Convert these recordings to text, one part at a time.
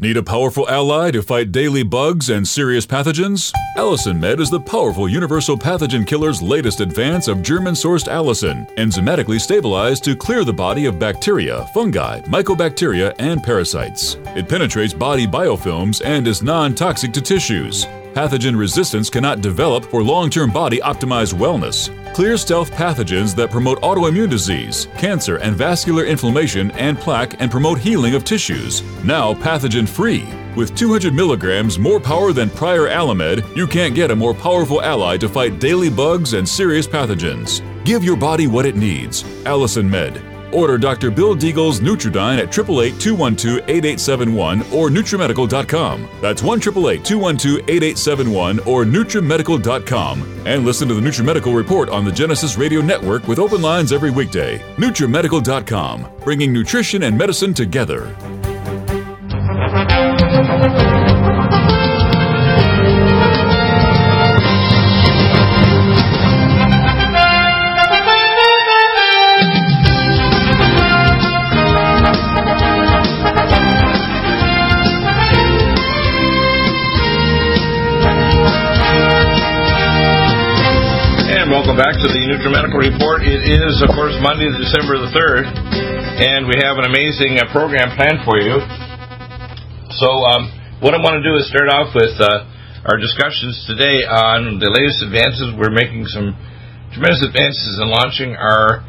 Need a powerful ally to fight daily bugs and serious pathogens? Allicin Med is the powerful universal pathogen killer's latest advance of German-sourced allicin, enzymatically stabilized to clear the body of bacteria, fungi, mycobacteria, and parasites. It penetrates body biofilms and is non-toxic to tissues. Pathogen resistance cannot develop for long-term body-optimized wellness. Clear stealth pathogens that promote autoimmune disease, cancer and vascular inflammation and plaque and promote healing of tissues. Now pathogen-free. With 200 milligrams more power than prior Alamed, you can't get a more powerful ally to fight daily bugs and serious pathogens. Give your body what it needs. Allicin Med. Order Dr. Bill Deagle's Nutridyne at 888-212-8871 or NutriMedical.com. That's 1-888-212-8871 or NutriMedical.com. And listen to the NutriMedical Report on the Genesis Radio Network with open lines every weekday. NutriMedical.com, bringing nutrition and medicine together. Welcome back to the NutriMedical Report. It is, of course, Monday, December the 3rd, and we have an amazing program planned for you. So what I want to do is start off with our discussions today on the latest advances. We're making some tremendous advances in launching our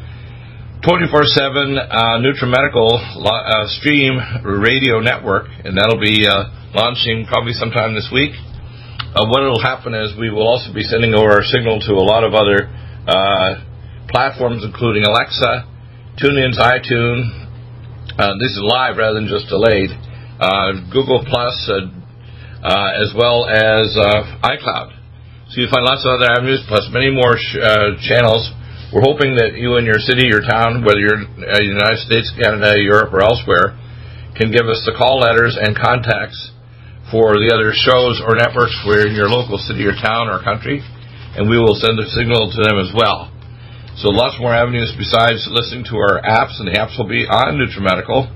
24/7 NutriMedical stream radio network, and that'll be launching probably sometime this week. What will happen is we will also be sending over our signal to a lot of other platforms, including Alexa, TuneIn, iTunes. This is live rather than just delayed. Google Plus, as well as iCloud. So you find lots of other avenues, plus many more channels. We're hoping that you in your city, your town, whether you're in the United States, Canada, Europe, or elsewhere, can give us the call letters and contacts for the other shows or networks where in your local city or town or country, and we will send a signal to them as well. So lots more avenues besides listening to our apps, and the apps will be on NutriMedical.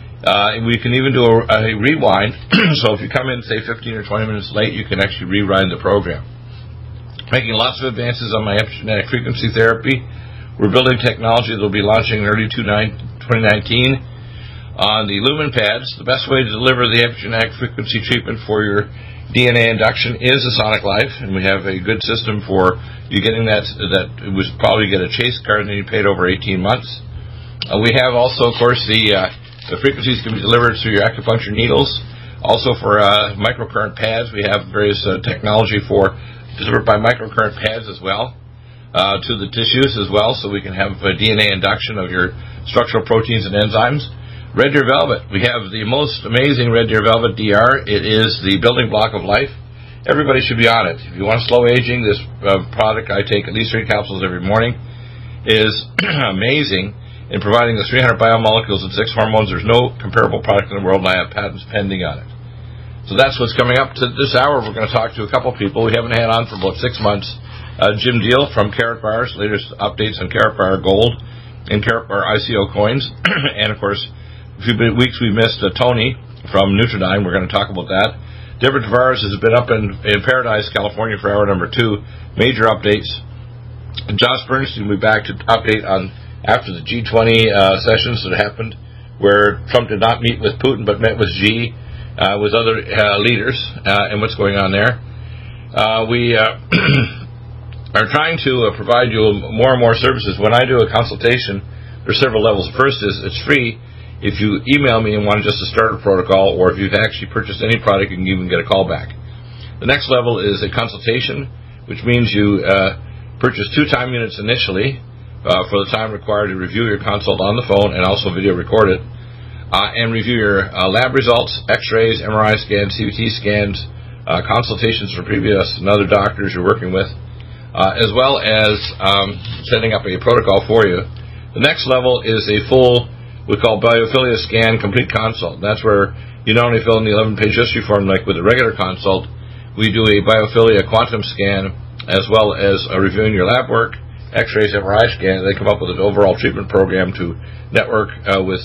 We can even do a rewind, so if you come in, say, 15 or 20 minutes late, you can actually rewind the program. Making lots of advances on my epigenetic frequency therapy. We're building technology that will be launching in early 2019. On the Lumen pads, the best way to deliver the epigenetic frequency treatment for your DNA induction is a Sonic Life, and we have a good system for you getting that it was probably get a Chase card and then you paid over 18 months. We have also, of course, the frequencies can be delivered through your acupuncture needles. Also for microcurrent pads, we have various technology for delivered by microcurrent pads as well to the tissues as well, so we can have DNA induction of your structural proteins and enzymes. Red Deer Velvet. We have the most amazing Red Deer Velvet DR. It is the building block of life. Everybody should be on it. If you want slow aging, this product, I take at least 3 capsules every morning, is amazing in providing the 300 biomolecules and 6 hormones. There's no comparable product in the world, and I have patents pending on it. So that's what's coming up to this hour. We're going to talk to a couple people we haven't had on for about 6 months. Jim Deal from Carrot Bars, latest updates on Carrot Bar Gold and Carrot Bar ICO coins. And, of course, a few weeks we missed Tony from Nutridyne. We're going to talk about that. Deborah Tavares has been up in Paradise, California for hour number 2. Major updates. Josh Bernstein will be back to update on after the G20 sessions that happened, where Trump did not meet with Putin but met with Xi, with other leaders, and what's going on there. We are trying to provide you more and more services. When I do a consultation, there's several levels. First is it's free. If you email me and want just to start a protocol, or if you've actually purchased any product, you can even get a call back. The next level is a consultation, which means you purchase 2 time units initially for the time required to review your consult on the phone and also video record it, and review your lab results, x-rays, MRI scans, CT scans, consultations from previous and other doctors you're working with, as well as setting up a protocol for you. The next level is a full, we call biophilia scan complete consult. That's where you not only fill in the 11-page history form like with a regular consult, we do a biophilia quantum scan as well as reviewing your lab work, x-rays, MRI scan. They come up with an overall treatment program to network with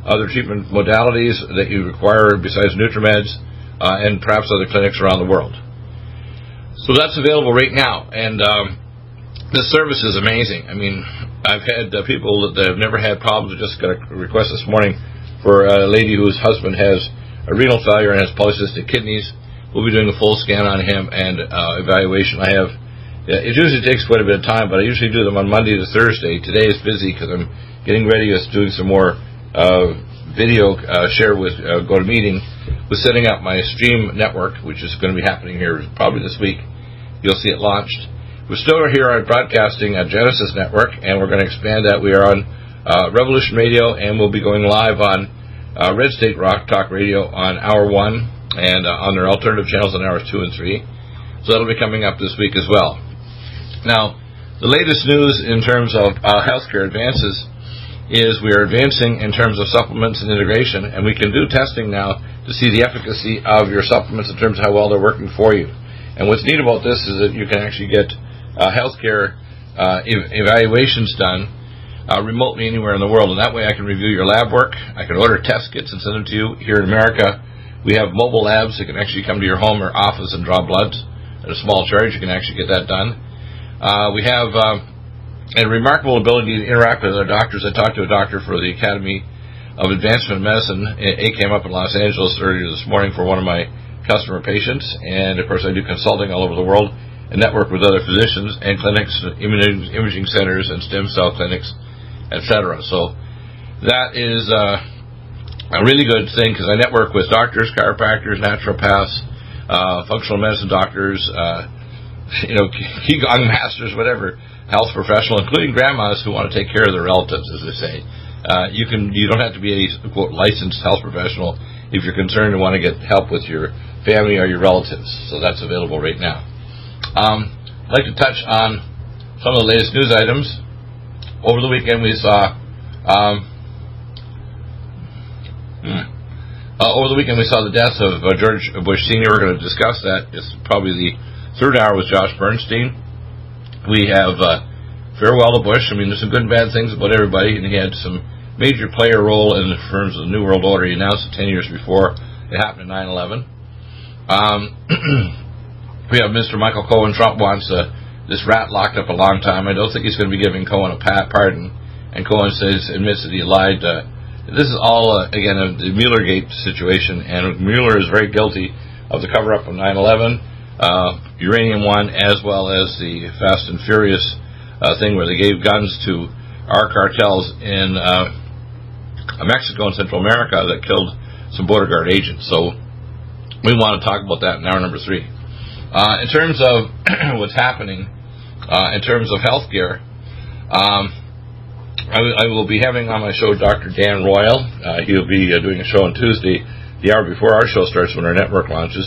other treatment modalities that you require besides NutriMeds, and perhaps other clinics around the world. So that's available right now, and this service is amazing. I mean, I've had people that have never had problems. I just got a request this morning for a lady whose husband has a renal failure and has polycystic kidneys. We'll be doing a full scan on him and evaluation. It usually takes quite a bit of time, but I usually do them on Monday to Thursday. Today is busy because I'm getting ready with doing some more video share with GoToMeeting, with setting up my stream network, which is going to be happening here probably this week. You'll see it launched. We're still here on broadcasting at Genesis Network, and we're going to expand that. We are on Revolution Radio, and we'll be going live on Red State Rock Talk Radio on Hour 1 and on their alternative channels on Hours 2 and 3. So that'll be coming up this week as well. Now, the latest news in terms of healthcare advances is we are advancing in terms of supplements and integration, and we can do testing now to see the efficacy of your supplements in terms of how well they're working for you. And what's neat about this is that you can actually get healthcare evaluations done remotely anywhere in the world, and that way I can review your lab work. I can order test kits and send them to you. Here in America, we have mobile labs that can actually come to your home or office and draw blood at a small charge. You can actually get that done. We have a remarkable ability to interact with other doctors. I talked to a doctor for the Academy of Advancement in Medicine. It came up in Los Angeles earlier this morning for one of my customer patients, and of course I do consulting all over the world and network with other physicians and clinics, imaging centers and stem cell clinics, etc. So that is a really good thing because I network with doctors, chiropractors, naturopaths, functional medicine doctors, Qigong masters, whatever, health professional, including grandmas who want to take care of their relatives, as they say. You don't have to be a quote licensed health professional if you're concerned and want to get help with your family or your relatives. So that's available right now. I'd like to touch on some of the latest news items. Over the weekend we saw the death of George Bush Sr. We're going to discuss that. It's probably the third hour with Josh Bernstein. We have Farewell to Bush. I mean, there's some good and bad things about everybody, and he had some major player role in terms of the New World Order. He announced it 10 years before it happened in 9/11. We have Mr. Michael Cohen. Trump wants this rat locked up a long time. I don't think he's going to be giving Cohen a pardon, and Cohen admits that he lied. This is all, again, the Muellergate situation, and Mueller is very guilty of the cover-up of 9/11, Uranium One, as well as the Fast and Furious thing where they gave guns to our cartels in Mexico and Central America that killed some border guard agents. So we want to talk about that in hour number 3. In terms of what's happening in terms of healthcare, I will be having on my show Dr. Dan Royal. He'll be doing a show on Tuesday, the hour before our show starts when our network launches.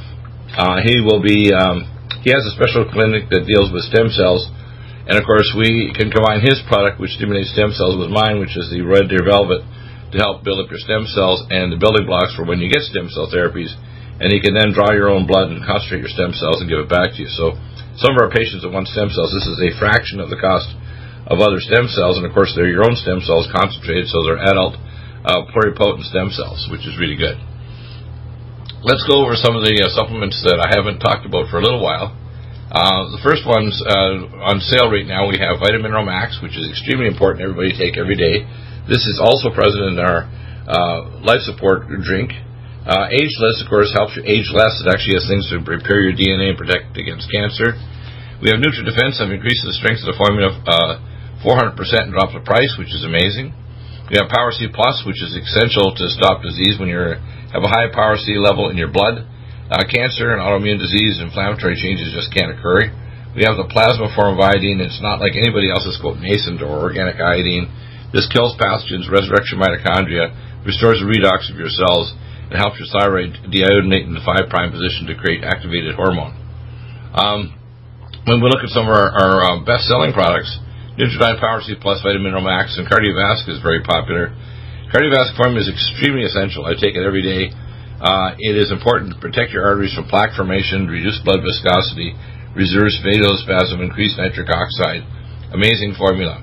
He has a special clinic that deals with stem cells, and of course we can combine his product, which stimulates stem cells, with mine, which is the Red Deer Velvet, to help build up your stem cells and the building blocks for when you get stem cell therapies. And he can then draw your own blood and concentrate your stem cells and give it back to you. So some of our patients that want stem cells, this is a fraction of the cost of other stem cells, and of course they're your own stem cells concentrated, so they're adult pluripotent stem cells, which is really good. Let's go over some of the supplements that I haven't talked about for a little while. The first one's on sale right now. We have Vitamin Mineral Max, which is extremely important. Everybody take every day. This is also present in our life support drink. Ageless, of course, helps you age less. It actually has things to repair your DNA and protect against cancer. We have NutriDefense. I've increased the strength of the formula 400% and dropped the price, which is amazing. We have Power C Plus, which is essential to stop disease when you have a high Power C level in your blood. Cancer and autoimmune disease, inflammatory changes just can't occur. We have the plasma form of iodine. It's not like anybody else's, quote, nascent or organic iodine. This kills pathogens, resurrects your mitochondria, restores the redox of your cells, and helps your thyroid deiodinate in the 5' position to create activated hormone. When we look at some of our best-selling products, Nutridyne Power C Plus, Vitamin Mineral Max, and Cardiovasc is very popular. Cardiovasc formula is extremely essential. I take it every day. It is important to protect your arteries from plaque formation, reduce blood viscosity, reduce vasospasm, increase nitric oxide. Amazing formula.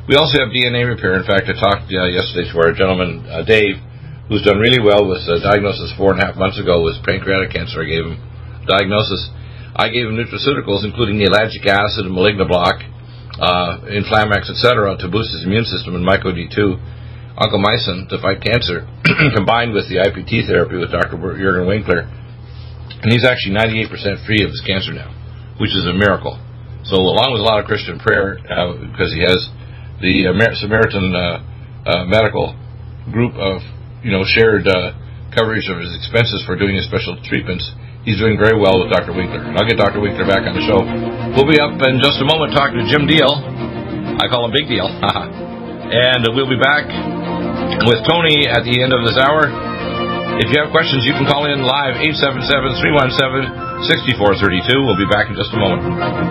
We also have DNA repair. In fact, I talked yesterday to our gentleman, Dave, who's done really well with diagnosis 4.5 months ago with pancreatic cancer. I gave him diagnosis. I gave him nutraceuticals, including the Ellagic acid and Malignoblock, Inflamax, etc., to boost his immune system, and Myco D2, Oncomycin to fight cancer, combined with the IPT therapy with Dr. Jürgen Winkler. And he's actually 98% free of his cancer now, which is a miracle. So along with a lot of Christian prayer, because he has the Samaritan medical group of, shared coverage of his expenses for doing his special treatments, he's doing very well with Dr. Winkler. And I'll get Dr. Winkler back on the show. We'll be up in just a moment talking to Jim Deal. I call him Big Deal. And we'll be back with Tony at the end of this hour. If you have questions, you can call in live, 877-317-6432. We'll be back in just a moment.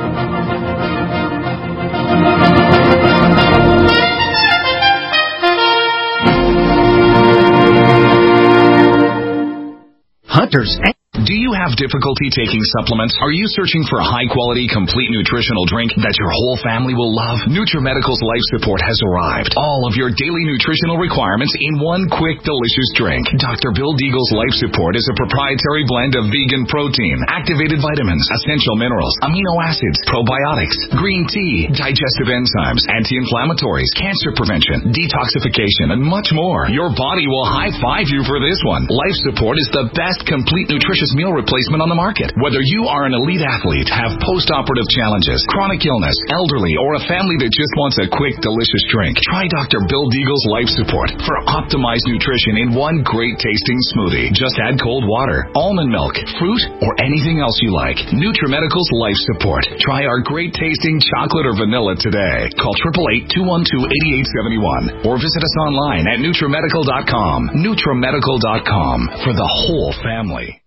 Hunters. Do you have difficulty taking supplements? Are you searching for a high-quality, complete nutritional drink that your whole family will love? NutriMedical's Life Support has arrived. All of your daily nutritional requirements in one quick, delicious drink. Dr. Bill Deagle's Life Support is a proprietary blend of vegan protein, activated vitamins, essential minerals, amino acids, probiotics, green tea, digestive enzymes, anti-inflammatories, cancer prevention, detoxification, and much more. Your body will high-five you for this one. Life Support is the best complete nutritious meal replacement on the market. Whether you are an elite athlete, have post-operative challenges, chronic illness, elderly, or a family that just wants a quick, delicious drink, try Dr. Bill Deagle's Life Support for optimized nutrition in one great-tasting smoothie. Just add cold water, almond milk, fruit, or anything else you like. NutriMedical's Life Support. Try our great-tasting chocolate or vanilla today. Call 888-212-8871 or visit us online at NutriMedical.com. NutriMedical.com for the whole family.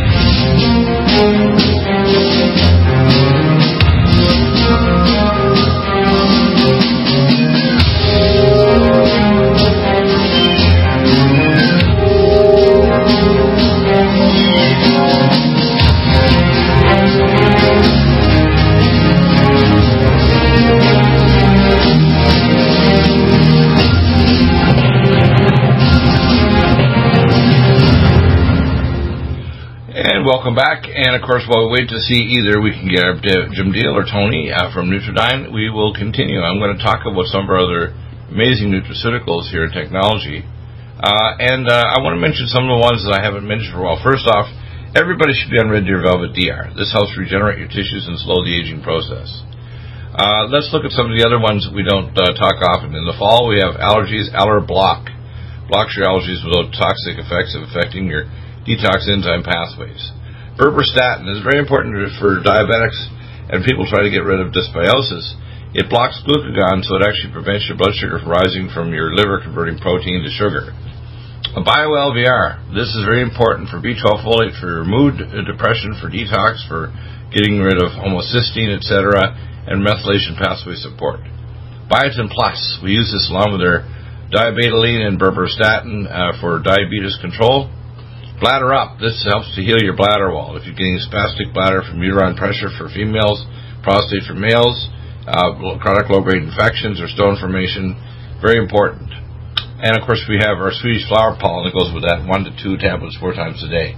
Welcome back, and of course, while we wait to see either we can get Jim Deal or Tony from Nutridyne, we will continue. I'm going to talk about some of our other amazing nutraceuticals here in technology, and I want to mention some of the ones that I haven't mentioned for a while. First off, everybody should be on Red Deer Velvet DR. This helps regenerate your tissues and slow the aging process. Let's look at some of the other ones that we don't talk often. In the fall, we have allergies. Allerblock blocks your allergies without toxic effects of affecting your detox enzyme pathways. Berberstatin is very important for diabetics and people try to get rid of dysbiosis. It blocks glucagon, so it actually prevents your blood sugar from rising from your liver converting protein to sugar. BioLVR. This is very important for B12 folate, for mood, depression, for detox, for getting rid of homocysteine, etc., and methylation pathway support. Biotin Plus. We use this along with their diabetoline and berberstatin for diabetes control. Bladder Up. This helps to heal your bladder wall. If you're getting spastic bladder from uterine pressure for females, prostate for males, chronic low-grade infections or stone formation, very important. And, of course, we have our Swedish flower pollen that goes with that, 1 to 2 tablets 4 times a day.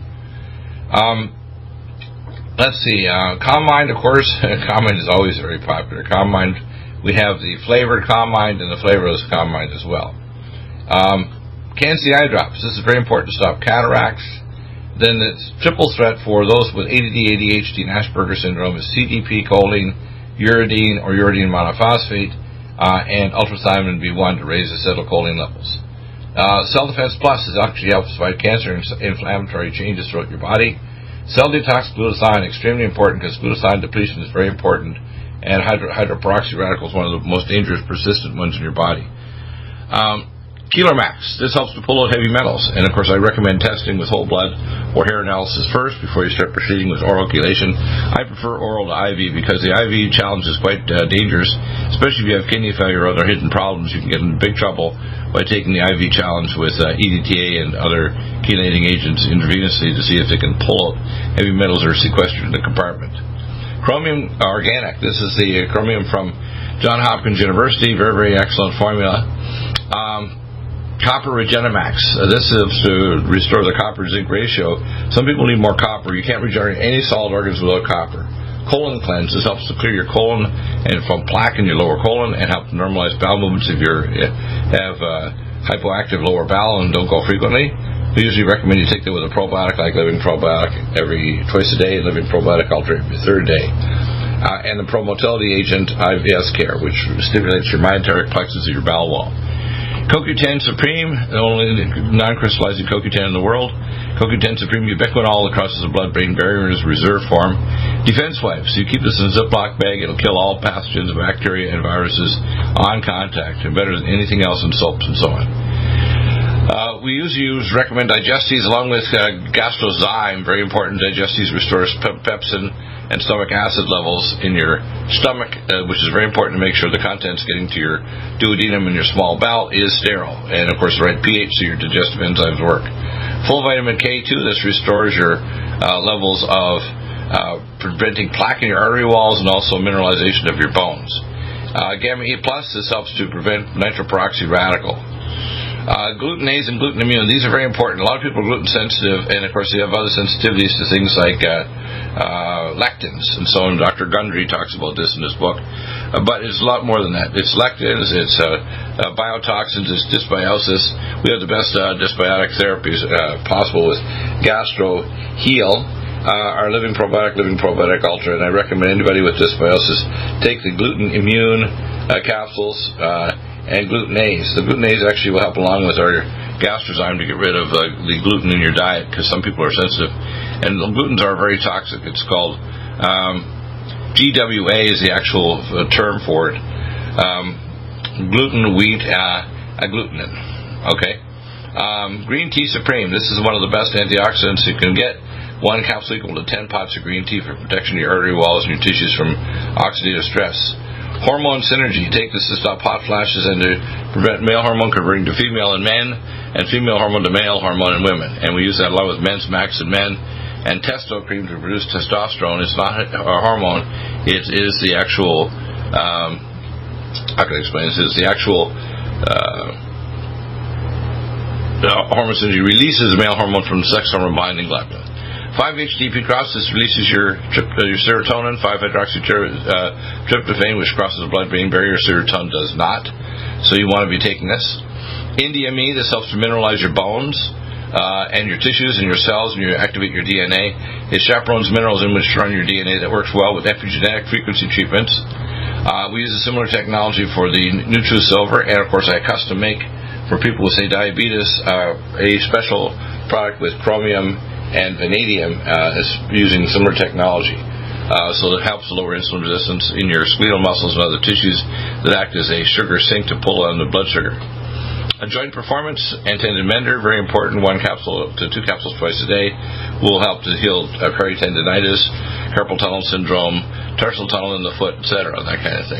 Let's see. Calm Mind, of course. Calm Mind is always very popular. Calm Mind, we have the flavored Calm Mind and the flavorless Calm Mind as well. Can-C eye drops. This is very important to stop cataracts. Then it's triple threat for those with ADD, ADHD, and Asperger's syndrome is CDP, choline, uridine or uridine monophosphate, and ultrathymine B1 to raise acetylcholine levels. Cell Defense Plus actually helps fight cancer and inflammatory changes throughout your body. Cell Detox Glutathione, extremely important because glutathione depletion is very important, and hydroperoxy radical is one of the most dangerous persistent ones in your body. Keeler Max. This helps to pull out heavy metals. And, of course, I recommend testing with whole blood or hair analysis first before you start proceeding with oral chelation. I prefer oral to IV because the IV challenge is quite dangerous, especially if you have kidney failure or other hidden problems. You can get in big trouble by taking the IV challenge with EDTA and other chelating agents intravenously to see if they can pull out heavy metals or sequestered in the compartment. Chromium Organic. This is the chromium from Johns Hopkins University, very, very excellent formula. Copper Regenemax. This is to restore the copper-zinc ratio. Some people need more copper. You can't regenerate any solid organs without copper. Colon cleanse. This helps to clear your colon and from plaque in your lower colon and help to normalize bowel movements if you have hypoactive lower bowel and don't go frequently. We usually recommend you take that with a probiotic like Living Probiotic twice a day and Living Probiotic Ultra every third day. And the Promotility Agent IBS Care, which stimulates your myenteric plexus of your bowel wall. CoQ10 Supreme, the only non-crystallizing CoQ10 in the world. CoQ10 Supreme ubiquinol that crosses the blood-brain barrier in its reserve form. Defense wipes. You keep this in a Ziploc bag. It'll kill all pathogens, bacteria, and viruses on contact, and better than anything else in soaps and so on. We usually recommend Digestes along with Gastrozyme. Very important. Digestes restores pepsin and stomach acid levels in your stomach, which is very important to make sure the contents getting to your duodenum and your small bowel is sterile. And, of course, the right pH so your digestive enzymes work. Full vitamin K2, this restores your levels of preventing plaque in your artery walls and also mineralization of your bones. Gamma E+, this helps to prevent nitroperoxy radical. Glutenase and gluten immune, these are very important. A lot of people are gluten sensitive, and of course they have other sensitivities to things like lectins, and so on. Dr. Gundry talks about this in his book, but it's a lot more than that. It's lectins, it's biotoxins, it's dysbiosis. We have the best dysbiotic therapies possible with Gastro Heal, our Living Probiotic Ultra, and I recommend anybody with dysbiosis take the gluten immune capsules and glutenase. The glutenase actually will help along with our Gastrozyme to get rid of the gluten in your diet, because some people are sensitive. And the glutens are very toxic. It's called GWA is the actual term for it. Gluten, wheat, agglutinin. Okay. Green Tea Supreme. This is one of the best antioxidants you can get. One capsule equal to 10 pots of green tea for protection of your artery walls and your tissues from oxidative stress. Hormone Synergy. Take this to stop hot flashes and to prevent male hormone converting to female in men and female hormone to male hormone in women. And we use that along with Men's Max in men. And Testo Cream to produce testosterone. It's not a hormone. It is the actual, how can I explain this? It's the actual Hormone Synergy releases male hormone from the sex hormone binding leptin. 5-HTP cross, this releases your serotonin. 5-hydroxytryptophan, which crosses the blood-brain barrier. Serotonin does not. So you want to be taking this. NDME, this helps to mineralize your bones and your tissues and your cells, and you activate your DNA. It chaperones minerals in which run your DNA that works well with epigenetic frequency treatments. We use a similar technology for the NutriSilver, and of course I custom make for people with, say, diabetes, a special product with chromium and vanadium is using similar technology. So that helps lower insulin resistance in your skeletal muscles and other tissues that act as a sugar sink to pull on the blood sugar. A joint performance and tendon mender, very important. 1 capsule to 2 capsules twice a day will help to heal peritendinitis, carpal tunnel syndrome, tarsal tunnel in the foot, etc., that kind of thing.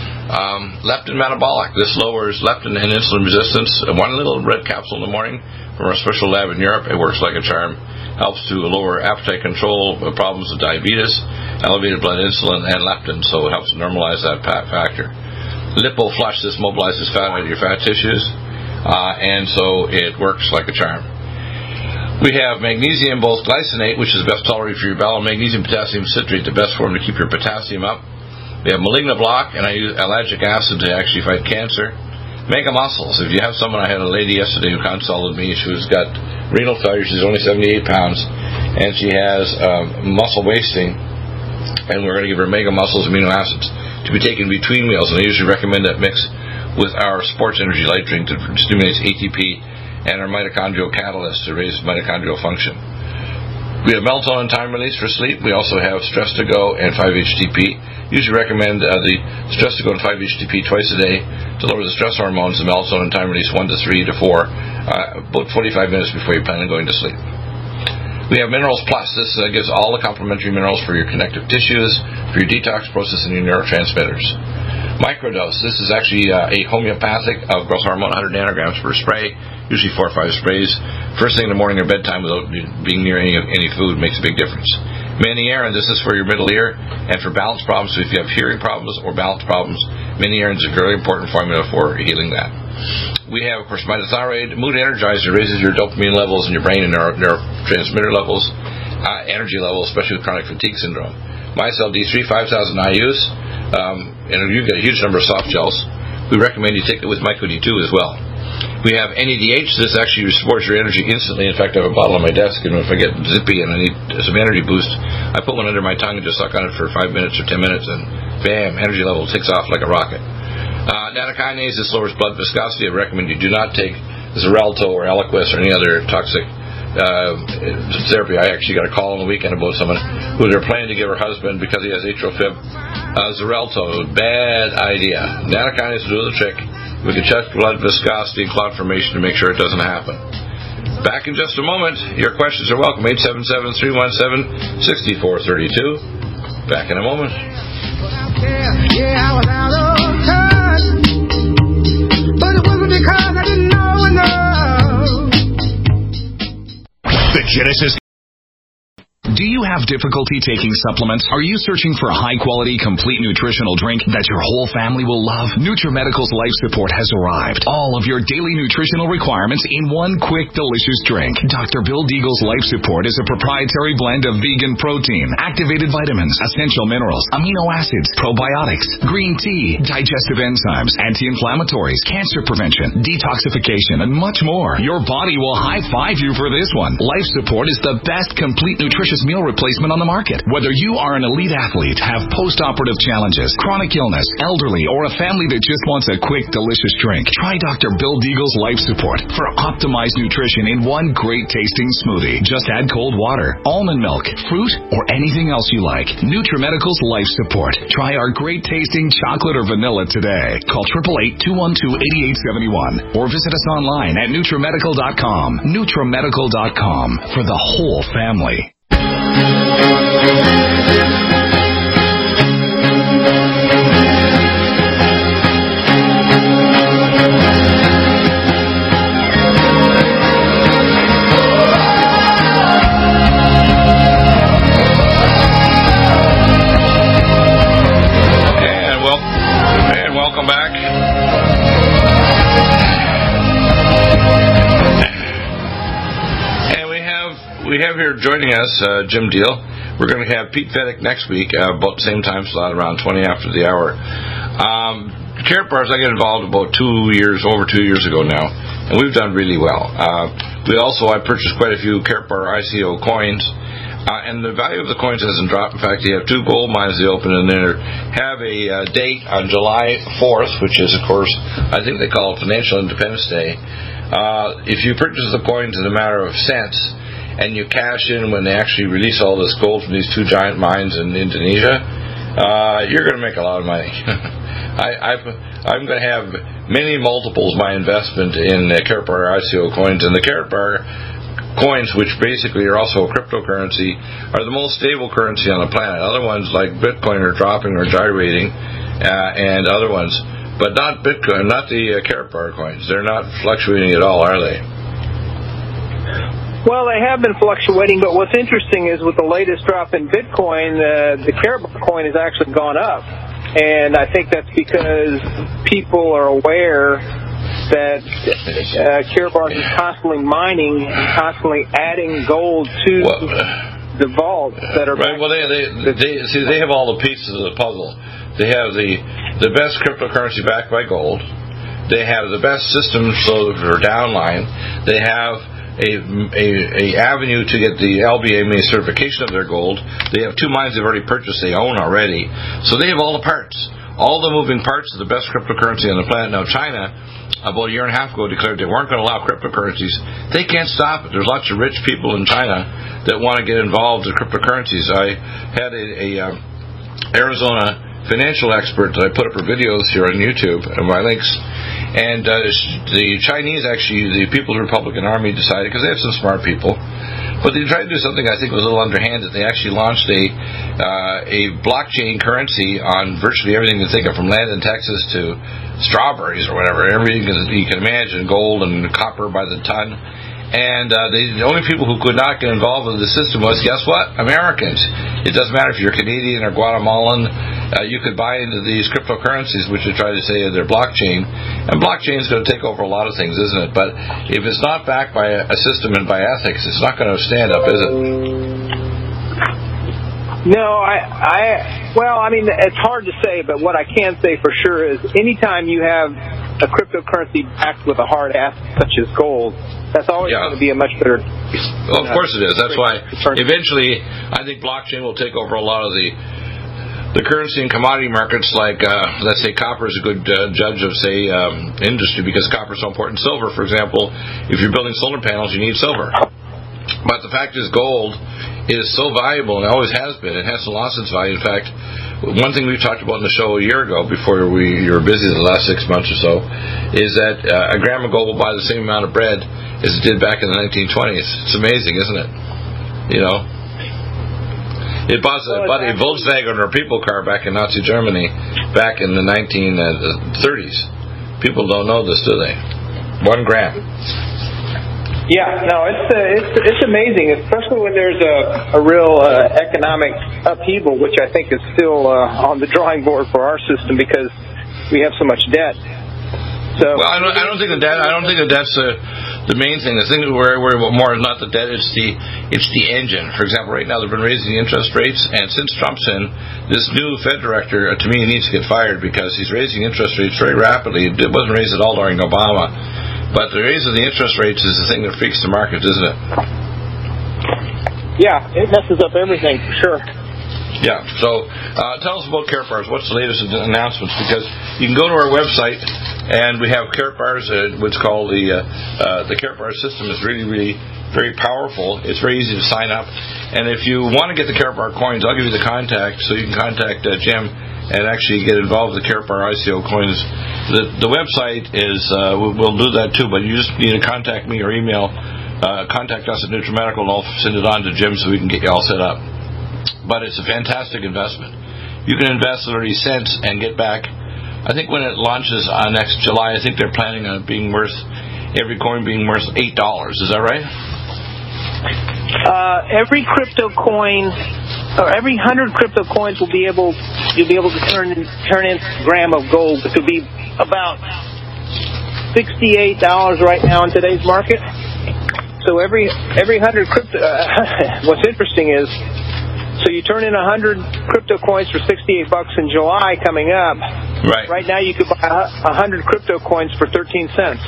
Leptin Metabolic. This lowers leptin and insulin resistance. 1 little red capsule in the morning from our special lab in Europe. It works like a charm. Helps to lower appetite control, problems with diabetes, elevated blood insulin, and leptin, so it helps normalize that factor. Lipo Flush. This mobilizes fat out of your fat tissues, and so it works like a charm. We have magnesium both glycinate, which is best tolerated for your bowel, magnesium potassium citrate, the best form to keep your potassium up. We have Maligna Block, and I use ellagic acid to actually fight cancer. Mega Muscles. If you have someone, I had a lady yesterday who consulted me. She was got renal failure. She's only 78 pounds, and she has muscle wasting. And we're going to give her Mega Muscles amino acids to be taken between meals. And I usually recommend that mix with our Sports Energy Light Drink that stimulates ATP and our mitochondrial catalyst to raise mitochondrial function. We have melatonin time release for sleep. We also have Stress to Go and 5-HTP. Usually recommend the Stress to Go and 5-HTP twice a day to lower the stress hormones. The melatonin time release 1 to 3 to 4, about 45 minutes before you plan on going to sleep. We have Minerals Plus. This gives all the complementary minerals for your connective tissues, for your detox process, and your neurotransmitters. Microdose. This is actually a homeopathic of growth hormone, 100 nanograms per spray, usually 4 or 5 sprays. First thing in the morning or bedtime without being near any food makes a big difference. Menierin, this is for your middle ear and for balance problems. So if you have hearing problems or balance problems, Menierin is a very important formula for healing that. We have, of course, Mitothyroid, Mood Energizer, raises your dopamine levels in your brain and neurotransmitter levels, energy levels, especially with chronic fatigue syndrome. Mycel D3, 5,000 IUs, and you get a huge number of soft gels. We recommend you take it with Myco D2 as well. We have NADH. This actually restores your energy instantly. In fact, I have a bottle on my desk, and if I get zippy and I need some energy boost, I put one under my tongue and just suck on it for 5 minutes or 10 minutes, and bam, energy level takes off like a rocket. Nattokinase, this lowers blood viscosity. I recommend you do not take Xarelto or Eliquis or any other toxic therapy. I actually got a call on the weekend about someone who they're planning to give her husband because he has atrial fib. Xarelto, bad idea. Nattokinase will do the trick. We can check blood viscosity and clot formation to make sure it doesn't happen. Back in just a moment. Your questions are welcome. 877-317-6432. Back in a moment. Yeah, I was out of touch, but it wasn't because I didn't know enough. The Genesis. Do you have difficulty taking supplements? Are you searching for a high-quality, complete nutritional drink that your whole family will love? NutriMedical's Life Support has arrived. All of your daily nutritional requirements in one quick, delicious drink. Dr. Bill Deagle's Life Support is a proprietary blend of vegan protein, activated vitamins, essential minerals, amino acids, probiotics, green tea, digestive enzymes, anti-inflammatories, cancer prevention, detoxification, and much more. Your body will high-five you for this one. Life Support is the best complete nutritious meal replacement on the market. Whether you are an elite athlete, have post-operative challenges, chronic illness, elderly, or a family that just wants a quick, delicious drink, try Dr. Bill Deagle's Life Support for optimized nutrition in one great-tasting smoothie. Just add cold water, almond milk, fruit, or anything else you like. NutriMedical's Life Support. Try our great-tasting chocolate or vanilla today. Call 888-212-8871 or visit us online at NutriMedical.com. NutriMedical.com for the whole family. And welcome back. We have here joining us Jim Deal. We're going to have Pete Fedek next week, about the same time slot, around 20 after the hour. Karatbars, I got involved about over 2 years ago now, and we've done really well. I purchased quite a few Karatbar ICO coins, and the value of the coins hasn't dropped. In fact, you have 2 gold mines they open in there. Have a date on July 4th, which is, of course, I think they call it Financial Independence Day. If you purchase the coins in a matter of cents, and you cash in when they actually release all this gold from these 2 giant mines in Indonesia, you're going to make a lot of money. I'm going to have many multiples my investment in Karatbar ICO coins, and the Karatbar coins, which basically are also a cryptocurrency, are the most stable currency on the planet. Other ones like Bitcoin are dropping or gyrating, and other ones, but not Bitcoin, not the Karatbar coins. They're not fluctuating at all, are they? Well, they have been fluctuating, but what's interesting is with the latest drop in Bitcoin, the Karatbar coin has actually gone up. And I think that's because people are aware that Karatbar is constantly mining, constantly adding gold to the vaults that are right. Well, they have all the pieces of the puzzle. They have the best cryptocurrency backed by gold. They have the best systems for downline. They have a avenue to get the LBMA certification of their gold. They have 2 mines they've already purchased, they own already. So they have all the parts, all the moving parts of the best cryptocurrency on the planet. Now, China, about a year and a half ago, declared they weren't going to allow cryptocurrencies. They can't stop it. There's lots of rich people in China that want to get involved in cryptocurrencies. I had a Arizona financial expert that I put up her videos here on YouTube and my links, and the Chinese, actually, the People's Republican Army decided, because they have some smart people, but they tried to do something I think was a little underhanded. They actually launched a blockchain currency on virtually everything you think of, from land in Texas to strawberries or whatever, everything you can imagine, gold and copper by the ton. And the only people who could not get involved with the system was, guess what? Americans. It doesn't matter if you're Canadian or Guatemalan. You could buy into these cryptocurrencies, which they try to say are their blockchain. And blockchain is going to take over a lot of things, isn't it? But if it's not backed by a system and by ethics, it's not going to stand up, is it? No, well, I mean, it's hard to say, but what I can say for sure is anytime you have a cryptocurrency backed with a hard asset such as gold, that's always going to be a much better... Well, of course it is. That's why eventually I think blockchain will take over a lot of the currency and commodity markets, like, let's say copper is a good judge of, say, industry, because copper is so important. Silver, for example, if you're building solar panels, you need silver. But the fact is gold is so valuable, and it always has been. It hasn't lost its value. In fact, one thing we talked about in the show a year ago, before you were busy the last 6 months or so, is that a gram of gold will buy the same amount of bread as it did back in the 1920s. It's amazing, isn't it? You know? It bought a Volkswagen or People car back in Nazi Germany back in the 1930s. People don't know this, do they? 1 gram. Yeah, no, it's amazing, especially when there's a real economic upheaval, which I think is still on the drawing board for our system because we have so much debt. So, well, I don't think the debt. I don't think the debt's the main thing. The thing that we're worried about more is not the debt. It's the engine. For example, right now they've been raising the interest rates, and since Trump's in, this new Fed director, to me, needs to get fired because he's raising interest rates very rapidly. It wasn't raised at all during Obama. But the raise of the interest rates is the thing that freaks the market, isn't it? Yeah, it messes up everything, for sure. Yeah, so tell us about Carrot Bars. What's the latest announcements? Because you can go to our website, and we have Carrot Bars, what's called the Carrot Bar system is really, really very powerful. It's very easy to sign up. And if you want to get the Carrot Bar coins, I'll give you the contact, so you can contact Jim and actually get involved with the Carrot Bar ICO coins. The website is, we'll do that too, but you just need to contact me or email, contact us at NutriMedical, and I'll send it on to Jim so we can get you all set up. But it's a fantastic investment. You can invest 30 cents and get back, I think when it launches next July, I think they're planning on being worth, every coin being worth $8. Is that right? Every crypto coin, or every 100 crypto coins you'll be able to turn in a gram of gold, which will be about $68 right now in today's market. So every 100 crypto, what's interesting is, so you turn in 100 crypto coins for $68 in July coming up. Right. Right now you could buy 100 crypto coins for 13 cents.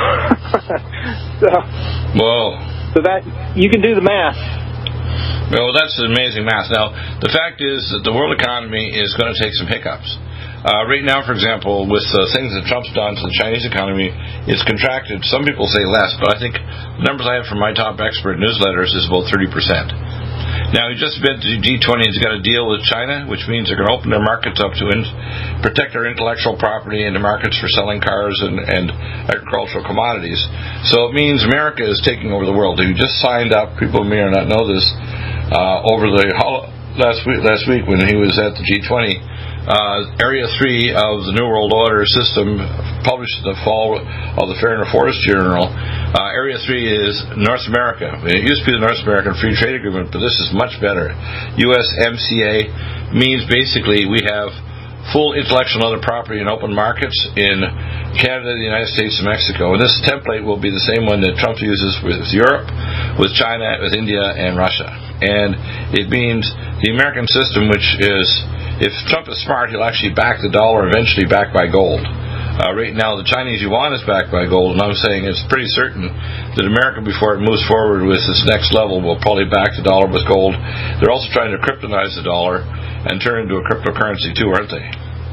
Whoa. So that, you can do the math. Well, that's an amazing math. Now, the fact is that the world economy is going to take some hiccups. Right now, for example, with things that Trump's done to the Chinese economy, it's contracted. Some people say less, but I think the numbers I have from my top expert newsletters is about 30%. Now, he just been to G20 and he's got a deal with China, which means they're going to open their markets up to protect their intellectual property and the markets for selling cars and agricultural commodities. So it means America is taking over the world. He just signed up, people may or not know this, over the last week when he was at the G20, Area 3 of the New World Order system, published in the fall of the Fair and Forest Journal. Area 3 is North America. It used to be the North American Free Trade Agreement, but this is much better. USMCA means basically we have full intellectual and other property in open markets in Canada, the United States, and Mexico. And this template will be the same one that Trump uses with Europe, with China, with India, and Russia. And it means the American system, which is, if Trump is smart, he'll actually back the dollar, eventually backed by gold. Right now, the Chinese yuan is backed by gold, and I'm saying it's pretty certain that America, before it moves forward with this next level, will probably back the dollar with gold. They're also trying to kryptonize the dollar and turn it into a cryptocurrency too, aren't they?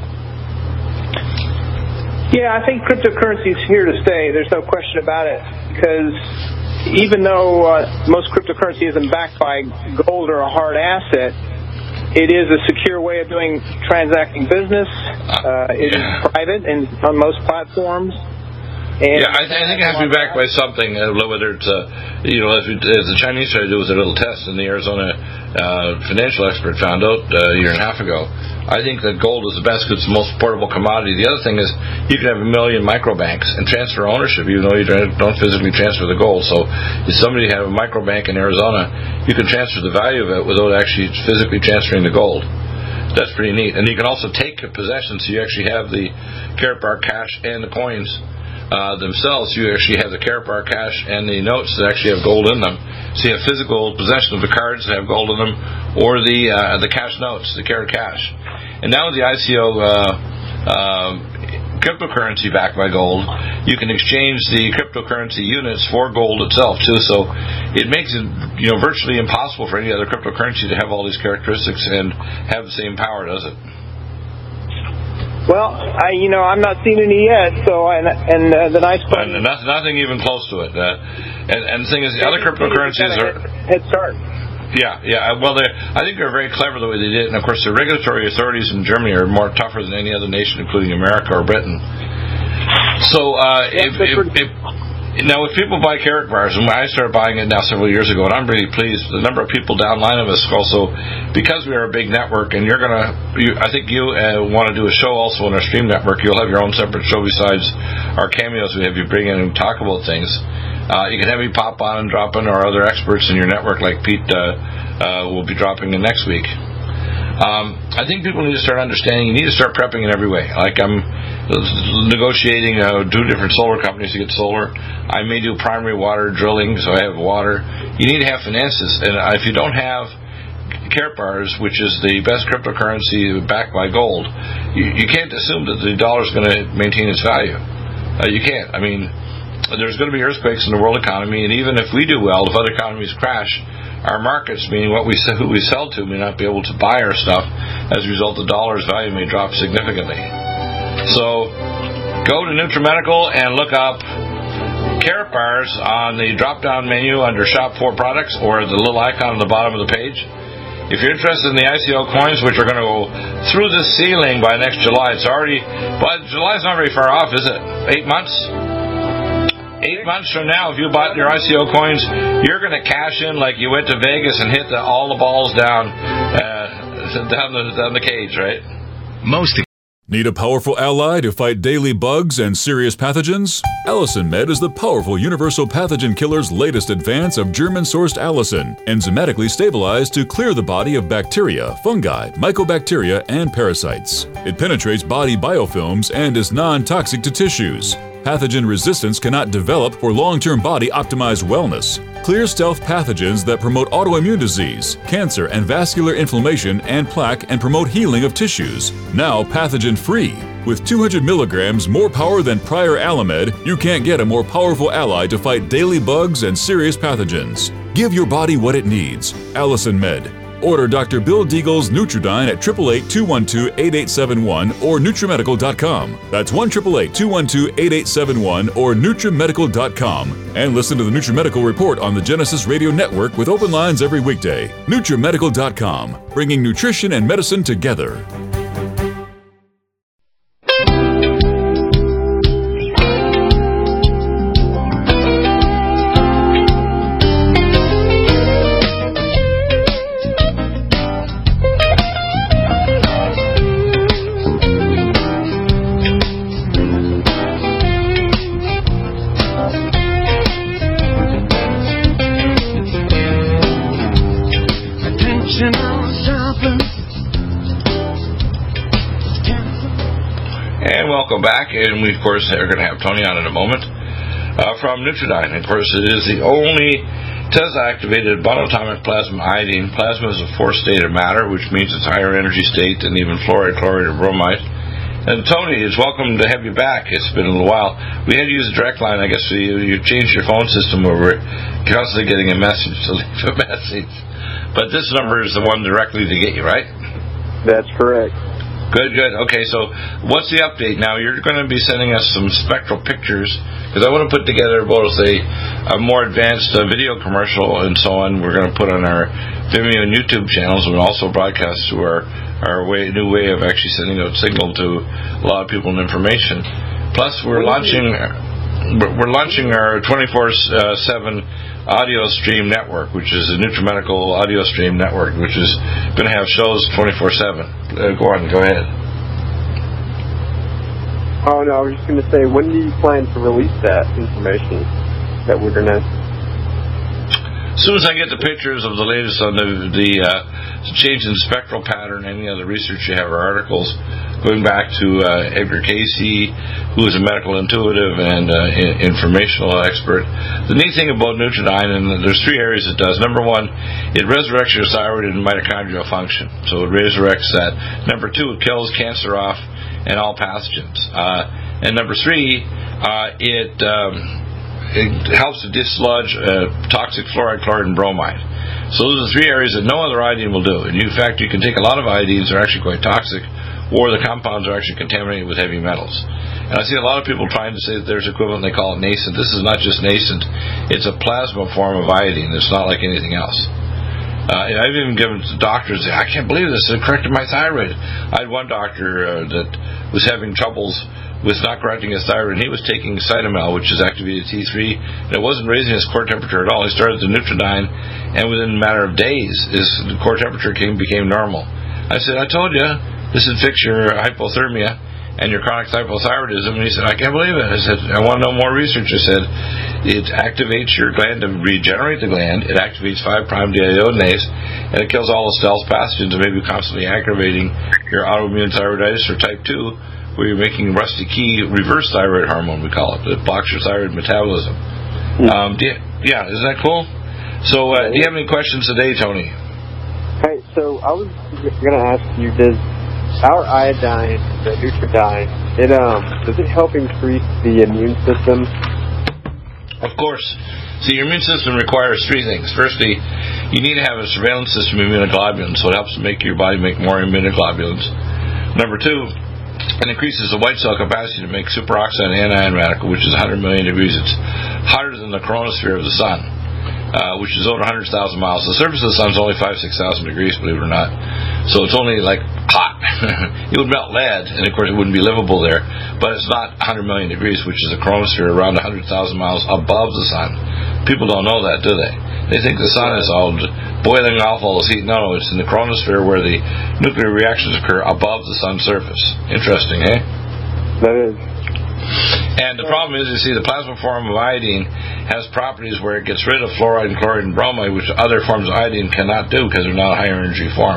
Yeah, I think cryptocurrency is here to stay. There's no question about it, because even though most cryptocurrency isn't backed by gold or a hard asset, it is a secure way of transacting business. It is private and on most platforms. And I think it has to be backed by something, whether it's, as the Chinese tried to do with a little test, and the Arizona financial expert found out a year and a half ago. I think that gold is the best because it's the most portable commodity. The other thing is you can have 1 million microbanks and transfer ownership, even though you don't physically transfer the gold. So if somebody had a microbank in Arizona, you can transfer the value of it without actually physically transferring the gold. That's pretty neat. And you can also take possession, so you actually have the Karat Bar cash and the coins themselves. You actually have the Karat Bar cash and the notes that actually have gold in them. So you have physical possession of the cards that have gold in them, or the cash notes, the Karat cash. And now with the ICO cryptocurrency backed by gold, you can exchange the cryptocurrency units for gold itself too. So it makes it virtually impossible for any other cryptocurrency to have all these characteristics and have the same power, does it? Well, I'm not seeing any yet. So and the nice part, nothing even close to it. And the thing is, the other cryptocurrencies are head start. Yeah. Well, I think they're very clever the way they did it. And of course, the regulatory authorities in Germany are more tougher than any other nation, including America or Britain. So now, if people buy Karat bars, and I started buying it now several years ago, and I'm really pleased. The number of people downline of us also, because we are a big network, and I think you want to do a show also on our stream network. You'll have your own separate show besides our cameos we have you bring in and talk about things. You can have me pop on and drop in, or other experts in your network like Pete will be dropping in next week. I think people need to start understanding. You need to start prepping in every way. Like I'm negotiating 2 different solar companies to get solar. I may do primary water drilling, so I have water. You need to have finances, and if you don't have Karat bars, which is the best cryptocurrency backed by gold, you can't assume that the dollar is going to maintain its value. You can't. I mean, there's going to be earthquakes in the world economy, and even if we do well, if other economies crash, our markets, meaning who we sell to, may not be able to buy our stuff. As a result, the dollar's value may drop significantly. So go to NutriMedical and look up Karat bars on the drop-down menu under Shop for Products, or the little icon on the bottom of the page. If you're interested in the ICO coins, which are going to go through the ceiling by next July, July's not very far off, is it? 8 months? 8 months from now, if you bought your ICO coins, you're going to cash in like you went to Vegas and hit all the balls down the cage, right? Need a powerful ally to fight daily bugs and serious pathogens? Allison Med is the powerful universal pathogen killer's latest advance of German-sourced allicin, enzymatically stabilized to clear the body of bacteria, fungi, mycobacteria, and parasites. It penetrates body biofilms and is non-toxic to tissues. Pathogen resistance cannot develop for long-term body-optimized wellness. Clear stealth pathogens that promote autoimmune disease, cancer and vascular inflammation and plaque, and promote healing of tissues. Now pathogen-free. With 200 milligrams more power than prior Alamed, you can't get a more powerful ally to fight daily bugs and serious pathogens. Give your body what it needs. Allison Med. Order Dr. Bill Deagle's Nutridyne at 888-212-8871 or NutriMedical.com. That's 1-888-212-8871 or NutriMedical.com. And listen to the NutriMedical Report on the Genesis Radio Network with open lines every weekday. NutriMedical.com, bringing nutrition and medicine together. Back, and we of course are going to have Tony on in a moment from Nutridyne. Of course, it is the only Tesla-activated monatomic plasma iodine. Plasma is a fourth state of matter, which means it's higher energy state than even fluoride, chloride, or bromide. And Tony, it's welcome to have you back. It's been a little while. We had to use a direct line, I guess. So you changed your phone system where we're constantly getting a message to leave a message. But this number is the one directly to get you, right? That's correct. Good. Okay, so what's the update now? You're going to be sending us some spectral pictures, because I want to put together both a more advanced video commercial and so on. We're going to put on our Vimeo and YouTube channels, and also broadcast through our new way of actually sending out signal to a lot of people and information. Plus, we're launching we're launching our 24/7 audio stream network, which is a NutriMedical audio stream network, which is going to have shows 24/7. Go ahead. Oh, no, I was just going to say, when do you plan to release that information, that wilderness? As soon as I get the pictures of the latest on the change in spectral pattern, any other research you have or articles, going back to Edgar Casey, who is a medical intuitive and informational expert. The neat thing about Nutridyne, and there's 3 areas it does. Number 1, it resurrects your thyroid and mitochondrial function. So it resurrects that. Number 2, it kills cancer off and all pathogens. And number 3, it helps to dislodge toxic fluoride, chloride, and bromide. So those are the 3 areas that no other iodine will do. And in fact, you can take a lot of iodines that are actually quite toxic, or the compounds are actually contaminated with heavy metals. And I see a lot of people trying to say that there's equivalent, they call it nascent. This is not just nascent, it's a plasma form of iodine. It's not like anything else. And I've even given to doctors, I can't believe this, it corrected my thyroid. I had one doctor that was having troubles with not correcting his thyroid, and he was taking Cytomel, which is activated T3, and it wasn't raising his core temperature at all. He started the Nutridyne, and within a matter of days, his core temperature became normal. I said, I told you, this would fix your hypothermia and your chronic hypothyroidism. And he said, I can't believe it. I said, I want to know more research. I said, it activates your gland to regenerate the gland, it activates 5'-deiodinase, and it kills all the stealth pathogens that may be constantly aggravating your autoimmune thyroiditis or type 2, where you're making rusty key reverse thyroid hormone, we call it. It blocks your thyroid metabolism. Isn't that cool? So, do you have any questions today, Tony? Hey, so I was going to ask you, does our iodine, the Nutridyne, does it help increase the immune system? Of course. See, your immune system requires 3 things. Firstly, you need to have a surveillance system of immunoglobulins, so it helps to make your body make more immunoglobulins. Number 2, it increases the white cell capacity to make superoxide anion radical, which is 100 million degrees. It's hotter than the chromosphere of the sun, which is over 100,000 miles. The surface of the sun is only 5,000-6,000 degrees, believe it or not. So it's only like hot. It would melt lead, and of course it wouldn't be livable there. But it's not 100 million degrees, which is a chromosphere around 100,000 miles above the sun. People don't know that, do they? They think the sun is all boiling off all this heat. No, it's in the chromosphere where the nuclear reactions occur above the sun's surface. Interesting, eh? That is. And the problem is, you see, the plasma form of iodine has properties where it gets rid of fluoride and chloride and bromide, which other forms of iodine cannot do because they're not a higher energy form.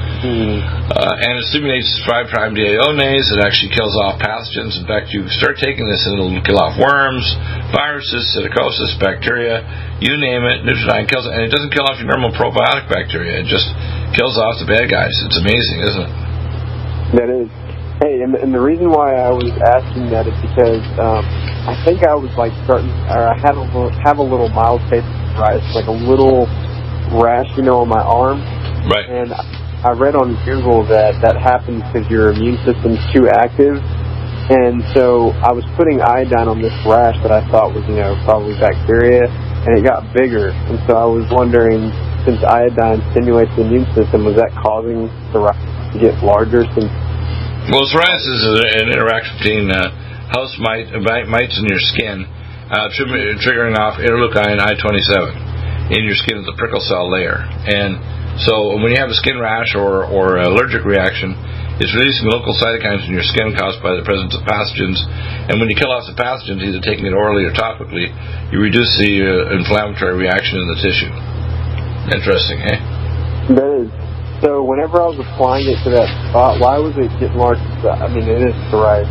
And it stimulates 5'-deiodinase. It actually kills off pathogens. In fact, you start taking this and it'll kill off worms, viruses, psittacosis, bacteria, you name it. Nutridyne kills it, and it doesn't kill off your normal probiotic bacteria. It just kills off the bad guys. It's amazing, isn't it? That is. Hey, and the reason why I was asking that is because I think I was like I have a little mild case of psoriasis, like a little rash, on my arm. Right. And I read on Google that happens because your immune system's too active. And so I was putting iodine on this rash that I thought was, probably bacteria, and it got bigger. And so I was wondering, since iodine stimulates the immune system, was that causing psoriasis to get larger? Well, psoriasis is an interaction between house mites in your skin, triggering off interleukin I-27 in your skin at the prickle cell layer. And so when you have a skin rash or allergic reaction, it's releasing local cytokines in your skin caused by the presence of pathogens. And when you kill off the pathogens, either taking it orally or topically, you reduce the inflammatory reaction in the tissue. Interesting, eh? That is. So whenever I was applying it to that spot, why was it getting large? I mean, it is psoriasis.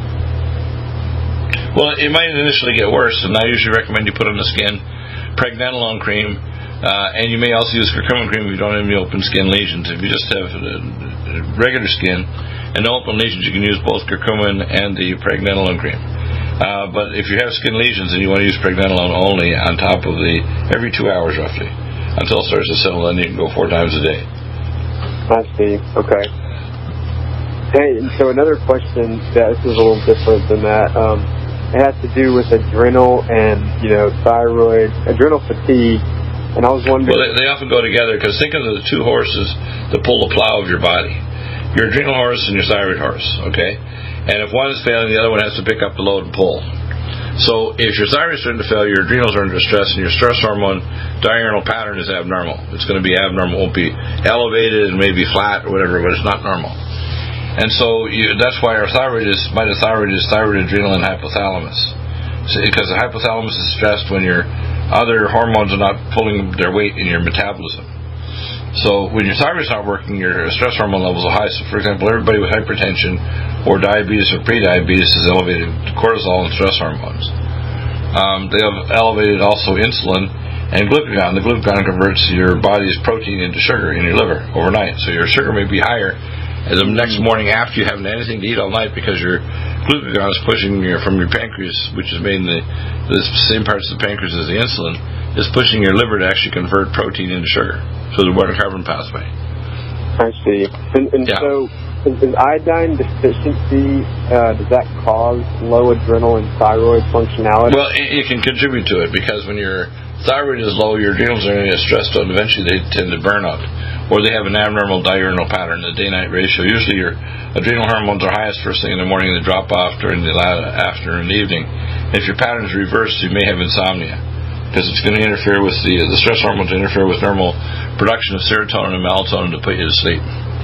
Well, it might initially get worse, and I usually recommend you put on the skin pregnenolone cream, and you may also use curcumin cream if you don't have any open skin lesions. If you just have regular skin and no open lesions, you can use both curcumin and the pregnenolone cream. But if you have skin lesions, then you want to use pregnenolone only on top of every 2 hours roughly until it starts to settle. Then you can go 4 times a day. I see. Okay. Hey, and so another question, this is a little different than that. It has to do with adrenal and, thyroid, adrenal fatigue. And I was wondering... Well, they often go together, because think of the 2 horses that pull the plow of your body. Your adrenal horse and your thyroid horse, okay? And if one is failing, the other one has to pick up the load and pull. So if your thyroid's starting to fail, your adrenals are under stress, and your stress hormone diurnal pattern is abnormal. It's going to be abnormal. It won't be elevated and maybe flat or whatever, but it's not normal. And so that's why our thyroid is thyroid, adrenal, and hypothalamus. Because the hypothalamus is stressed when your other hormones are not pulling their weight in your metabolism. So when your thyroid's not working, your stress hormone levels are high. So for example, everybody with hypertension or diabetes or prediabetes is elevated cortisol and stress hormones. They have elevated also insulin and glucagon. The glucagon converts your body's protein into sugar in your liver overnight. So your sugar may be higher the next morning after you haven't had anything to eat all night, because your glucagon is pushing from your pancreas, which is made in the same parts of the pancreas as the insulin, is pushing your liver to actually convert protein into sugar. So the water carbon pathway. I see. And so is iodine deficiency, does that cause low adrenal and thyroid functionality? Well, it can contribute to it, because when your thyroid is low, your adrenals are going to get stressed out, and eventually they tend to burn out. Or they have an abnormal diurnal pattern, the day-night ratio. Usually your adrenal hormones are highest first thing in the morning, and they drop off during the afternoon and evening. And if your pattern is reversed, you may have insomnia, because it's going to interfere with the stress hormones, interfere with normal production of serotonin and melatonin to put you to sleep.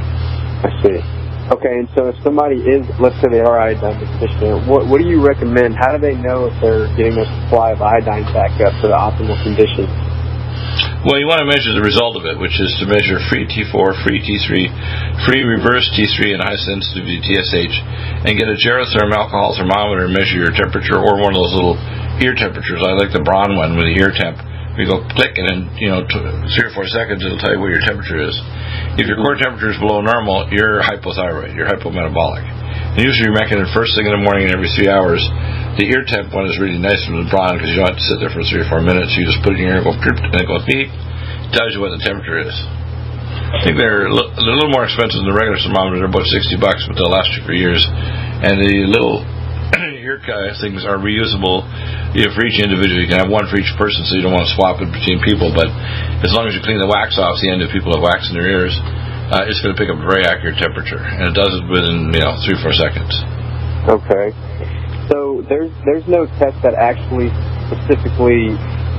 I see. Okay, and so if somebody is, let's say they are iodine deficient, what do you recommend? How do they know if they're getting their supply of iodine back up to the optimal condition? Well, you want to measure the result of it, which is to measure free T4, free T3, free reverse T3, and high sensitivity TSH, and get a gerotherm alcohol thermometer and measure your temperature, or one of those little ear temperatures. I like the Braun one with the ear temp. You go click, and in 3 or 4 seconds it'll tell you what your temperature is. If your core temperature is below normal, you're hypothyroid, you're hypometabolic. And usually you're making it first thing in the morning and every 3 hours. The ear temp one is really nice from the Braun, because you don't have to sit there for 3 or 4 minutes. You just put it in your ear, go drip, and it goes beep. It tells you what the temperature is. I think they're a little more expensive than the regular thermometer. They're about $60, but they'll last you for years. And the little ear things are reusable for each individual. You can have one for each person, so you don't want to swap it between people. But as long as you clean the wax off the end, if people have wax in their ears, it's going to pick up a very accurate temperature, and it does it within 3 or 4 seconds. Okay. So there's no test that actually specifically.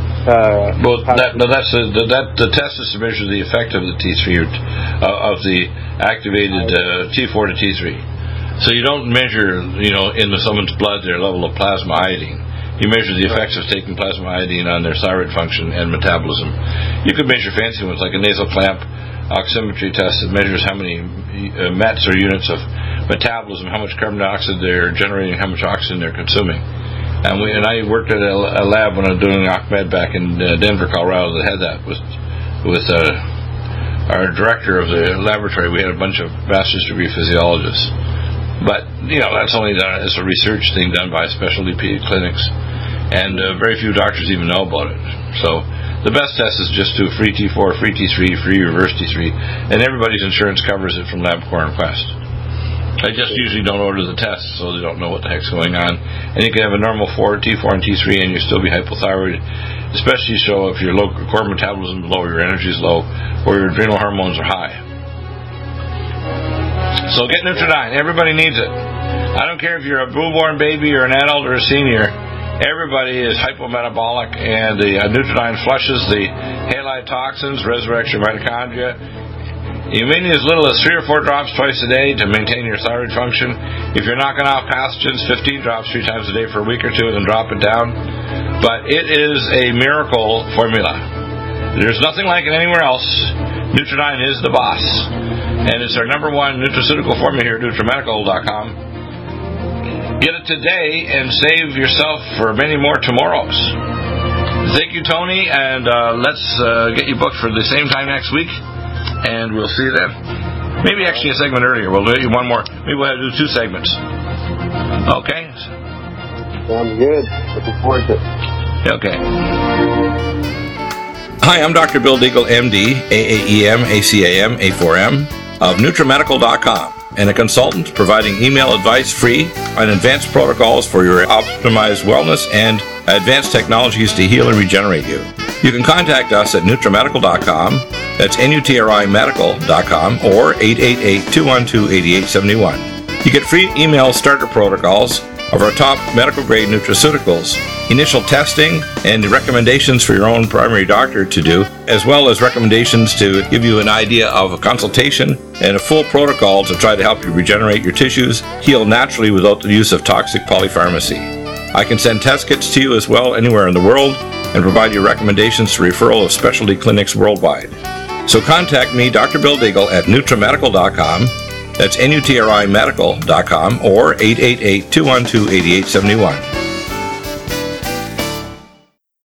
The test is to measure the effect of the T3 of the activated T4 to T3. So you don't measure, in someone's blood their level of plasma iodine. You measure the effects of taking plasma iodine on their thyroid function and metabolism. You could measure fancy ones like a nasal clamp oximetry test that measures how many METs or units of metabolism, how much carbon dioxide they're generating, how much oxygen they're consuming. And I worked at a lab when I was doing Ahmed back in Denver, Colorado, that had that with our director of the laboratory. We had a bunch of master's degree physiologists. But, that's only done as a research thing done by specialty clinics. And very few doctors even know about it. So the best test is just do free T4, free T3, free reverse T3. And everybody's insurance covers it from LabCorp and Quest. I just usually don't order the test, so they don't know what the heck's going on. And you can have a normal T4 and T3 and you still be hypothyroid, especially so if your core metabolism is low, your energy is low, or your adrenal hormones are high. So get Nutridyne. Everybody needs it. I don't care if you're a newborn baby or an adult or a senior. Everybody is hypometabolic, and the Nutridyne flushes the halide toxins, resurrects your mitochondria. You may need as little as 3 or 4 drops twice a day to maintain your thyroid function. If you're knocking off pathogens, 15 drops 3 times a day for a week or 2, and then drop it down. But it is a miracle formula. There's nothing like it anywhere else. Nutridyne is the boss. And it's our #1 nutraceutical formula here at NutriMedical.com. Get it today and save yourself for many more tomorrows. Thank you, Tony, and let's get you booked for the same time next week. And we'll see you then. Maybe actually a segment earlier. We'll do one more. Maybe we'll have to do 2 segments. Okay? Sounds good. Looking forward to it. Okay. Hi, I'm Dr. Bill Deagle, MD, AAEM, ACAM, A4M, of NutriMedical.com, and a consultant providing email advice free on advanced protocols for your optimized wellness and advanced technologies to heal and regenerate you. You can contact us at NutriMedical.com. That's NutriMedical.com or 888-212-8871. You get free email starter protocols of our top medical-grade nutraceuticals, initial testing, and recommendations for your own primary doctor to do, as well as recommendations to give you an idea of a consultation and a full protocol to try to help you regenerate your tissues, heal naturally without the use of toxic polypharmacy. I can send test kits to you as well anywhere in the world and provide you recommendations to referral of specialty clinics worldwide. So contact me, Dr. Bill Deagle, at NutriMedical.com. That's NutriMedical.com or 888-212-8871.